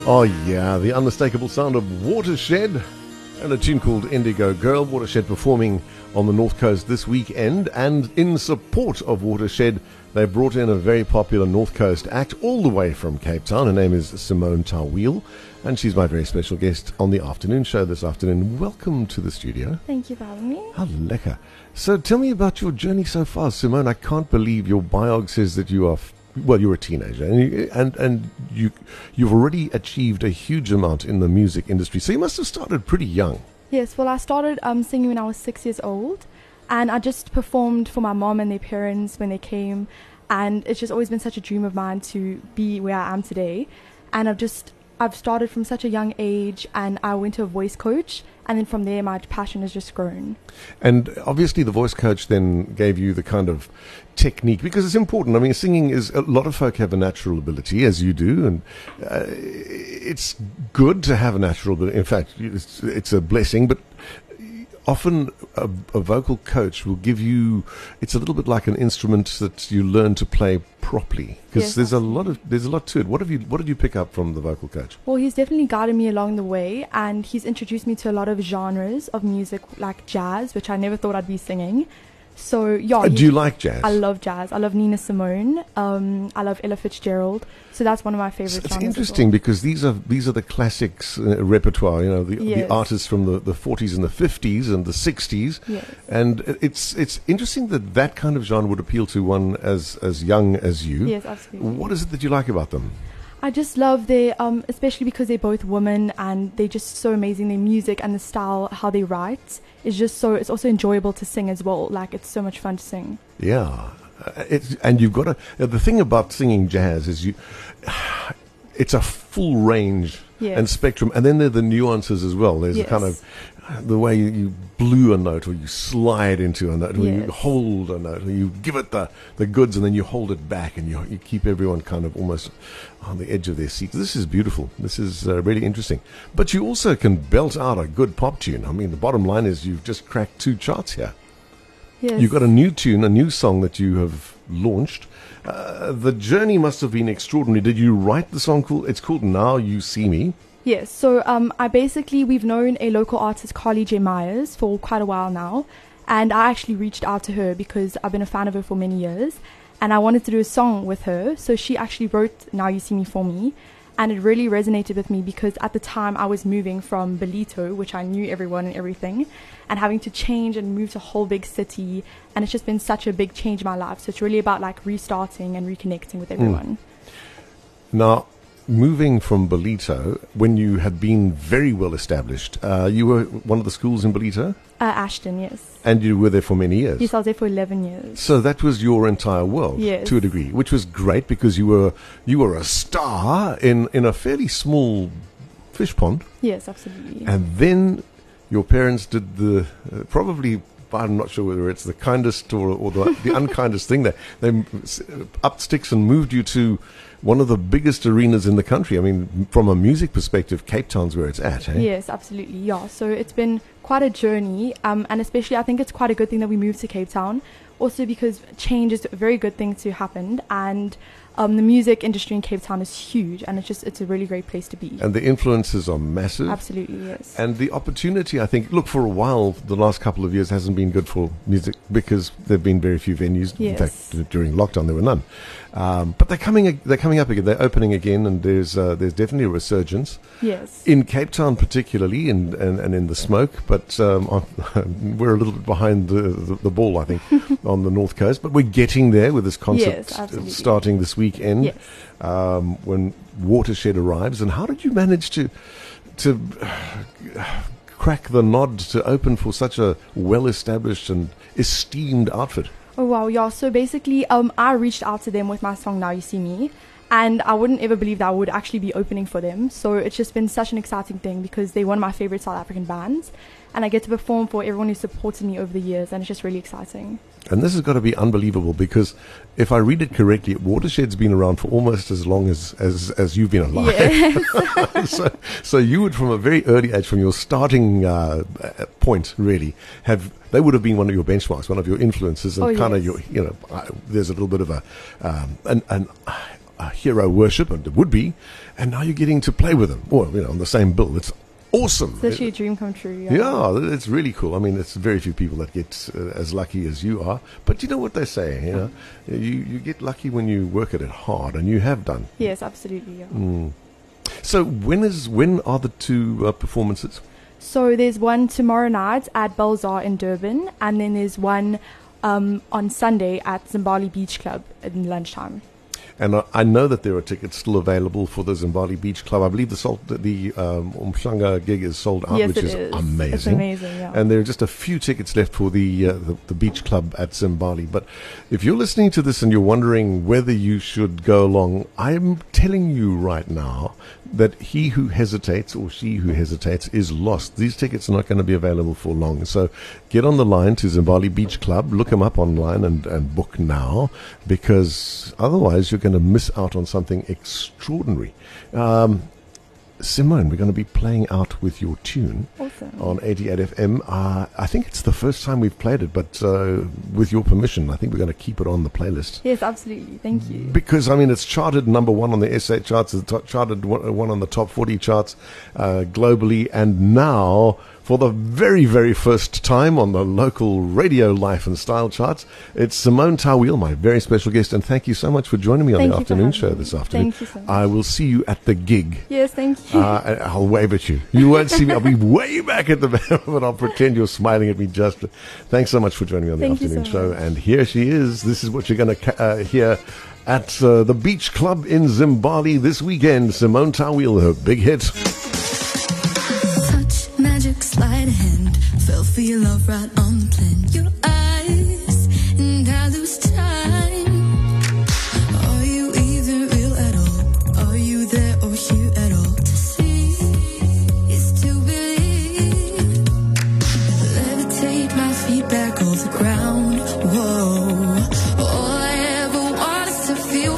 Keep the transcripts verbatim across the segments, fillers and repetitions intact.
Oh yeah, the unmistakable sound of Watershed and a tune called Indigo Girl. Watershed performing on the North Coast this weekend, and in support of Watershed, they brought in a very popular North Coast act all the way from Cape Town. Her name is Simone Tawil, and she's my very special guest on the afternoon show this afternoon. Welcome to the studio. Thank you for having me. How lekker. So tell me about your journey so far, Simone. I can't believe your biog says that you are... F- Well, you're a teenager, and you, and and you you've already achieved a huge amount in the music industry. So you must have started pretty young. Yes, well, I started um, singing when I was six years old, and I just performed for my mom and their parents when they came, and it's just always been such a dream of mine to be where I am today. And I've just I've started from such a young age, and I went to a voice coach, and then from there my passion has just grown. And obviously the voice coach then gave you the kind of technique, because it's important. I mean, singing is, a lot of folk have a natural ability, as you do, and uh, it's good to have a natural ability. In fact, it's, it's a blessing, but often a, a vocal coach will give you, it's a little bit like an instrument that you learn to play properly, because Yes, there's a absolutely. lot of there's a lot to it. What have you what did you pick up from the vocal coach? Well, he's definitely guided me along the way, and he's introduced me to a lot of genres of music, like jazz, which I never thought I'd be singing. So, yeah. Uh, he- do you like jazz? I love jazz. I love Nina Simone. Um, I love Ella Fitzgerald. So that's one of my So favorite it's genres. as interesting well. because these are these are the classics uh, repertoire. You know, the, Yes. the artists from the, the forties and the fifties and the sixties. Yes. And it's it's interesting that that kind of genre would appeal to one as as young as you. Yes, absolutely. What is it that you like about them? I just love their, um, especially because they're both women and they're just so amazing. Their music and the style, how they write, is just so. It's also enjoyable to sing as well. Like, it's so much fun to sing. Yeah, uh, it's, and you've got to. Uh, the thing about singing jazz is you. It's a full range Yes. and spectrum, and then there are the nuances as well. There's a Yes. kind of uh, the way you, you blew a note, or you slide into a note, or you Yes. hold a note, or you give it the, the goods, and then you hold it back, and you you keep everyone kind of almost on the edge of their seats. This is beautiful. This is uh, really interesting. But you also can belt out a good pop tune. I mean, the bottom line is you've just cracked two charts here. Yes. You've got a new tune, a new song that you have launched. Uh, the journey must have been extraordinary. Did you write the song? Called, it's called Now You See Me. Yes, so um, I basically, we've known a local artist, Carly J. Myers, for quite a while now. And I actually reached out to her because I've been a fan of her for many years. And I wanted to do a song with her. So she actually wrote Now You See Me for me. And it really resonated with me because at the time I was moving from Belito, which I knew everyone and everything, and having to change and move to a whole big city. And it's just been such a big change in my life. So it's really about like restarting and reconnecting with everyone. Now, moving from Belito, when you had been very well established, uh, you were one of the schools in Belito, Uh, Ashton, yes. and you were there for many years. Yes, I was there for eleven years. So that was your entire world, Yes. to a degree, which was great because you were you were a star in, in a fairly small fish pond. Yes, absolutely. And then your parents did the uh, probably, I'm not sure whether it's the kindest or, or the, the unkindest thing. They, they m- s- upped sticks and moved you to one of the biggest arenas in the country. I mean, from a music perspective, Cape Town's where it's at. Eh? Yes, absolutely. Yeah. So it's been quite a journey, um, and especially I think it's quite a good thing that we moved to Cape Town. Also because change is a very good thing to happen, and um, the music industry in Cape Town is huge, and it's just it's a really great place to be. And the influences are massive. Absolutely, yes. And the opportunity, I think, look, for a while, the last couple of years hasn't been good for music because there have been very few venues. In Yes. fact, d- during lockdown, there were none. Um, but they're coming, ag- they're coming up again. They're opening again, and there's uh, there's definitely a resurgence Yes. in Cape Town, particularly, and, and, and in the smoke. But um, on- we're a little bit behind the, the, the ball, I think, on the North Coast. But we're getting there with this concept Yes, absolutely. starting this weekend. Yes. Um, when Watershed arrives. And how did you manage to to crack the nod to open for such a well-established and esteemed outfit? Oh wow, yeah. So basically, um, I reached out to them with my song "Now You See Me," and I wouldn't ever believe that I would actually be opening for them. So it's just been such an exciting thing because they're one of my favorite South African bands, and I get to perform for everyone who supported me over the years, and it's just really exciting. And this has got to be unbelievable because if I read it correctly, Watershed's been around for almost as long as, as, as you've been alive. Yes. so, so you would, from a very early age, from your starting uh, point, really, have they would have been one of your benchmarks, one of your influences, and Oh, kind of yes. your, you know, uh, there's a little bit of a, um, an, an uh, hero worship, and it would be, and now you're getting to play with them, or you know, on the same bill. It's awesome. It's actually a dream come true. Yeah. yeah, it's really cool. I mean, it's very few people that get uh, as lucky as you are. But you know what they say, you know, you you get lucky when you work at it hard, and you have done. Yes, absolutely. Yeah. Mm. So when is when are the two uh, performances? So there's one tomorrow night at Belzar in Durban, and then there's one um, on Sunday at Zimbali Beach Club in lunchtime. And I, I know that there are tickets still available for the Zimbali Beach Club. I believe the sold, the um, Umhlanga gig is sold out, yes, which it is, is amazing. It's amazing, yeah. And there are just a few tickets left for the, uh, the the beach club at Zimbali. But if you're listening to this and you're wondering whether you should go along, I'm telling you right now that he who hesitates or she who hesitates is lost. These tickets are not going to be available for long. So get on the line to Zimbali Beach Club, look them up online and, and book now, because otherwise you're going to miss out on something extraordinary. Um, Simone, we're going to be playing out with your tune awesome. on eighty-eight F M. Uh, I think it's the first time we've played it, but uh, with your permission, I think we're going to keep it on the playlist. Yes, absolutely. Thank you. Because, I mean, it's charted number one on the S A charts, it's charted one on the top forty charts uh, globally, and now, for the very, very first time on the local radio life and style charts, it's Simone Tawil, my very special guest, and thank you so much for joining me on thank the afternoon show me. this afternoon. Thank you so much. I will see you at the gig. Yes, thank you. Uh, I'll wave at you. You won't see me. I'll be way back at the back, but I'll pretend you're smiling at me just. Thanks so much for joining me on the thank afternoon so show. much. And here she is. This is what you're going to uh, hear at uh, the Beach Club in Zimbali this weekend. Simone Tawil, her big hit. Touch, magic, sleight of hand. Fell for your love right on plan. Your eyes, and I lose time. Are you even real at all? Are you there or here at all? To see is to believe. Levitate my feet back off the ground. Whoa. All I ever want is to feel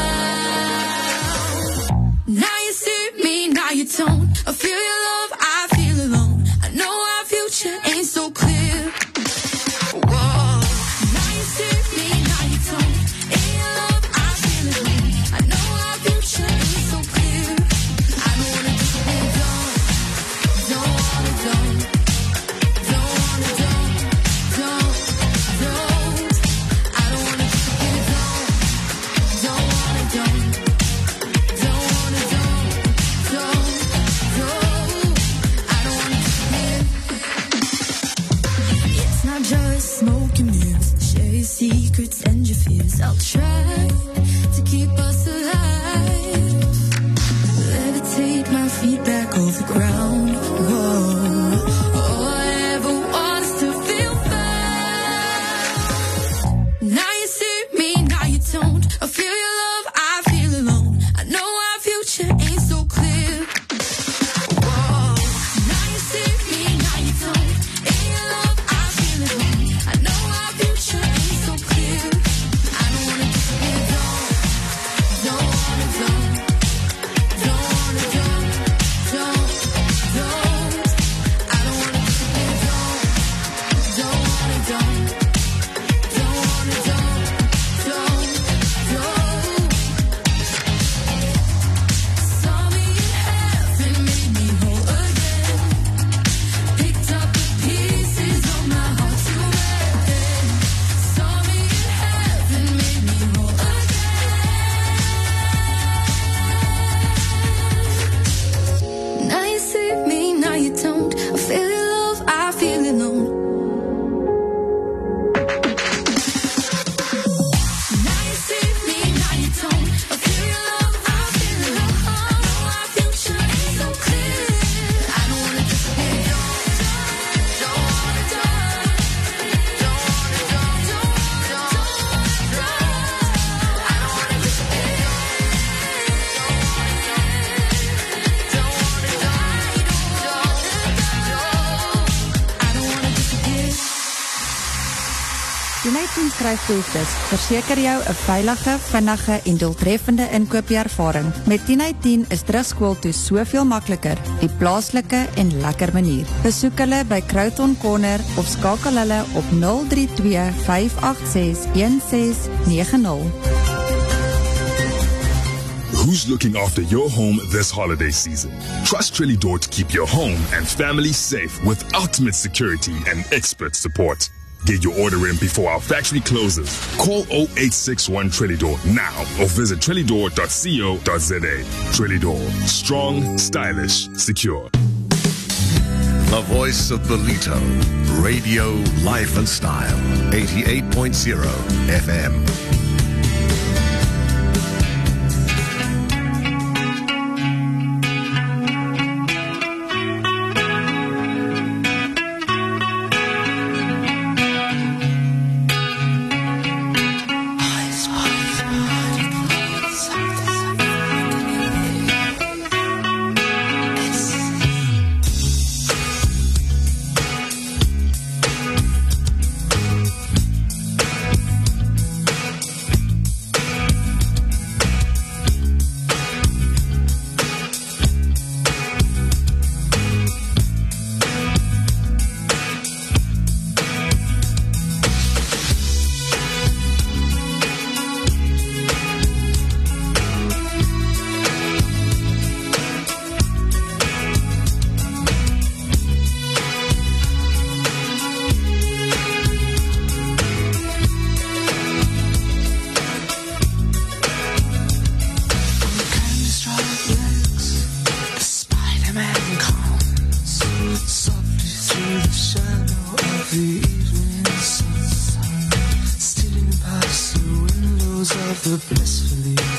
found. Now you see me, now you don't. I feel your love, I feel alone. I know our future ain't so clear. Whoa. Now you see me, now you don't. In your love, I feel alone. I know our future ain't so clear. I don't wanna disappear, don't. Don't wanna, don't. Don't wanna, don't. Don't, don't. I don't wanna disappear, don't. Don't wanna, don't. Don't wanna, don't. Don't, don't. I don't wanna disappear. It's not just smoke and mirrors. Share your secrets and your fears. I'll try to keep us alive. Levitate my feet back off the ground. Whoa. All I ever want is to feel found. Now you see me, now you don't. I feel your love, I feel alone. I know our future ain't so clear. Whoa. Now you see me, now you don't. In your love, I feel alone. I know our future ain't so clear. I don't wanna disappear, don't. Don't wanna, don't. Don't wanna, don't. Don't, don't. I don't wanna disappear, don't. Don't wanna, don't. Don't wanna, don't. Don't, don't. Saw me in heaven, made me whole again. Picked up the pieces of my heart to mend. Saw me in heaven, made me whole again. Now you see me, now you don't. I feel your love, I feel alone. Now you see me, now you don't. I feel your love, I feel alone. I know our future ain't so clear. I don't wanna disappear, don't. Don't wanna, don't. Don't wanna, don't. Don't, don't. I don't wanna disappear, don't. Don't wanna, don't. I don't wanna disappear. United Skryfboetes verseker jou 'n veilige, vinnige en doeltreffende inkoopiervaring. Met tien uit tien is terugskool toe soveel makliker, die plaaslike en lekker manier. Besoek hulle by Croughton Corner of skakel hulle op nul drie twee vyf agt ses een ses nege nul. Who's looking after your home this holiday season? Trust Trellidor to keep your home and family safe with ultimate security and expert support. Get your order in before our factory closes. Call oh eight six one Trellidor now or visit trellidor dot co dot za. Trellidor, strong, stylish, secure. The voice of Belito, radio, life and style, eighty-eight point oh F M. the blissfully